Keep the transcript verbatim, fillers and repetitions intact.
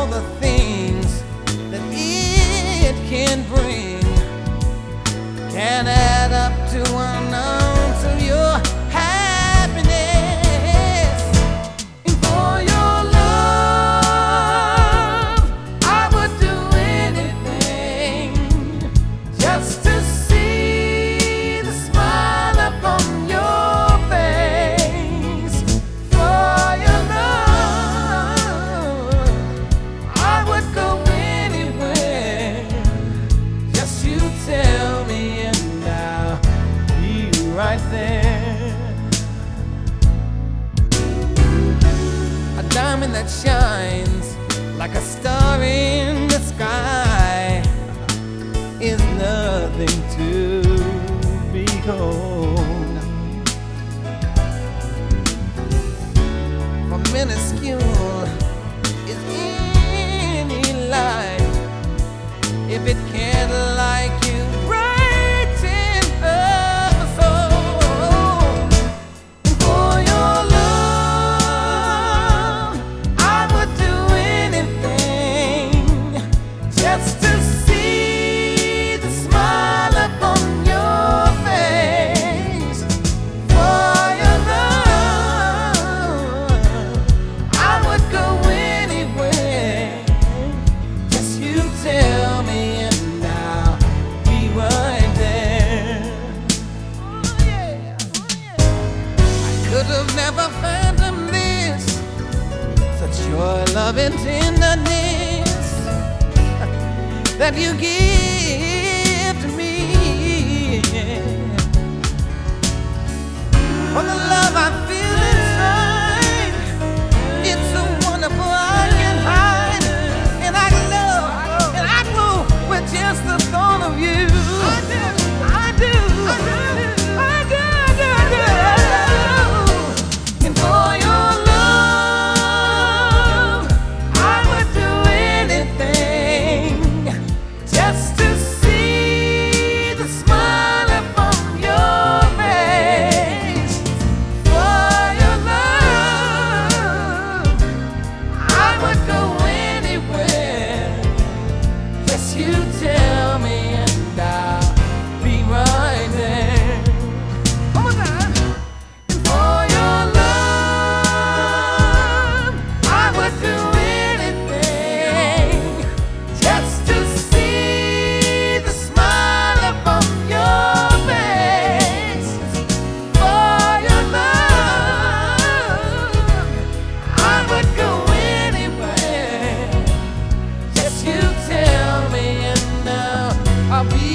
all the things that it can bring can add up to an ounce of your happiness. And for your love, I would do anything just to see the smile upon your face. For your love, I would go anywhere. Just you tell me and I'll be right there. A diamond that shines like a star in the sky is nothing to behold. For minuscule is any life if it can't like you brighten up my soul. And for your love, I would do anything just to see the smile upon your face. For your love, I would go anywhere. Just you tell me and I'll be right there. Oh yeah, oh yeah. I could have never fathomed this, such your love and tenderness that you give to me. For the love I feel inside, it's so wonderful I can't hide. And I love, and I glow with just the thought of you. I do, I do, I do, I do, I do, I do. And for your love, I would do anything just to see the smile upon your face. For your love, I would go anywhere. Just you tell me and I'll be right there. One more time. And for your love, I would do anything just to see the smile upon your face. For your love, I would go anywhere. Just you tell me and now I'll be